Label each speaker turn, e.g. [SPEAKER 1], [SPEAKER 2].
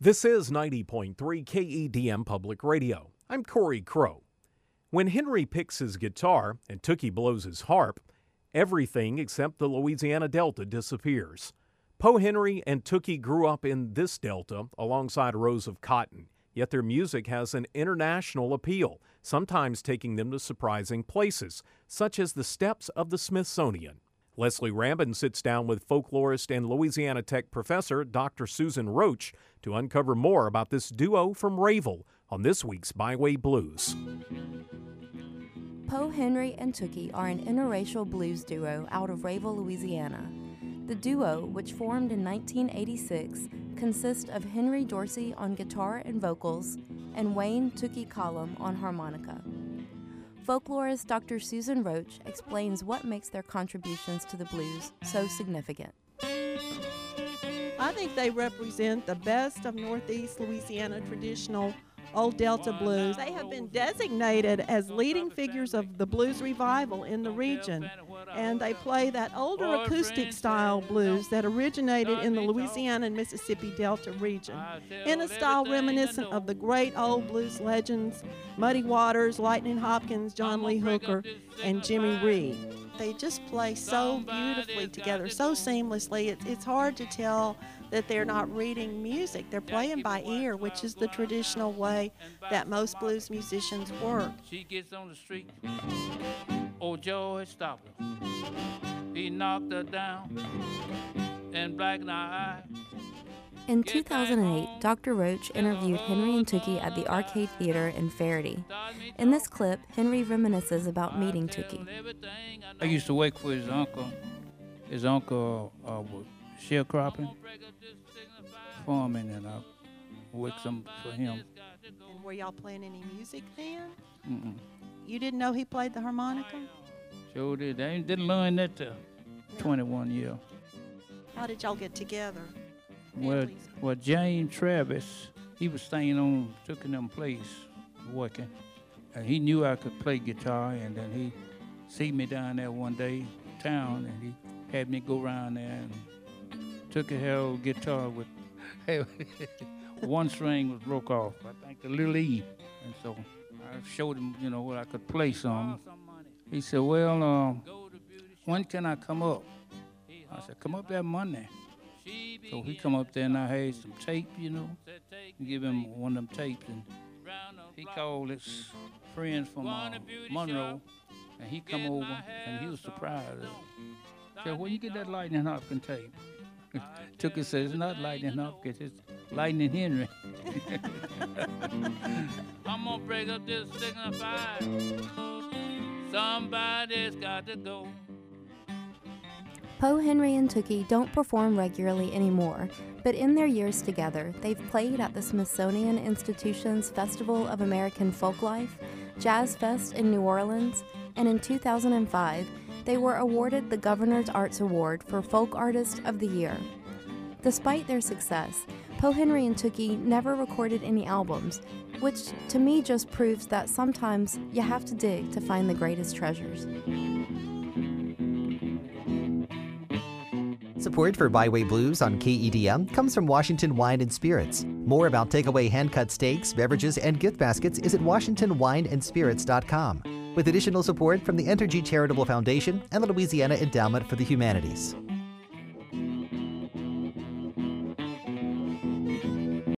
[SPEAKER 1] This is 90.3 KEDM Public Radio. I'm Corey Crow. When Henry picks his guitar and Tookie blows his harp, everything except the Louisiana Delta disappears. Po Henry and Tookie grew up in this delta alongside rows of cotton, yet their music has an international appeal, sometimes taking them to surprising places, such as the steps of the Smithsonian. Leslie Rambin sits down with folklorist and Louisiana Tech professor Dr. Susan Roach to uncover more about this duo from Rayville on this week's Byway Blues.
[SPEAKER 2] Po Henry and Tookie are an interracial blues duo out of Rayville, Louisiana. The duo, which formed in 1986, consists of Henry Dorsey on guitar and vocals and Wayne Tookie Collum on harmonica. Folklorist Dr. Susan Roach explains what makes their contributions to the blues so significant.
[SPEAKER 3] I think they represent the best of Northeast Louisiana traditional Old Delta blues. They have been designated as leading figures of the blues revival in the region, and they play that older acoustic style blues that originated in the Louisiana and Mississippi Delta region, in a style reminiscent of the great old blues legends Muddy Waters, Lightning Hopkins, John Lee Hooker, and Jimmy Reed. They just play so beautifully together, so seamlessly. It's hard to tell that they're not reading music. They're playing by ear, which is the traditional way that most blues musicians work.
[SPEAKER 4] She gets on the street, old Joe stopped her. He knocked her down and blacked her eye.
[SPEAKER 2] In 2008, Dr. Roach interviewed Henry and Tookie at the Arcade Theater in Faraday. In this clip, Henry reminisces about meeting Tookie.
[SPEAKER 4] I used to work for his uncle. His uncle was sharecropping, farming, and I worked some for him.
[SPEAKER 3] And were y'all playing any music then?
[SPEAKER 4] Mm-mm.
[SPEAKER 3] You didn't know he played the harmonica?
[SPEAKER 4] Sure did. I didn't learn that till 21 years.
[SPEAKER 3] How did y'all get together?
[SPEAKER 4] Well, James Travis, he was staying on Tookie place working. And he knew I could play guitar, and then he see me down there one day, town, and he had me go around there and took a hell guitar with one string was broke off, I think the little E. And so I showed him, what I could play some. He said, well, when can I come up? I said, come up that Monday. So he come up there and I had some tape, and give him one of them tapes. And he called his friends from Monroe, and he come over, and he was surprised. Said, where you get that Lightning Hopkins tape? Tookie said, it's not Lightning Hopkins, it's Lightning Henry. I'm gonna break up this signified. Somebody's got to go.
[SPEAKER 2] Po Henry and Tookie don't perform regularly anymore, but in their years together, they've played at the Smithsonian Institution's Festival of American Folklife, Jazz Fest in New Orleans, and in 2005, they were awarded the Governor's Arts Award for Folk Artist of the Year. Despite their success, Po Henry and Tookie never recorded any albums, which to me just proves that sometimes you have to dig to find the greatest treasures.
[SPEAKER 5] Support for Byway Blues on KEDM comes from Washington Wine and Spirits. More about takeaway hand-cut steaks, beverages, and gift baskets is at WashingtonWineandSpirits.com, with additional support from the Entergy Charitable Foundation and the Louisiana Endowment for the Humanities.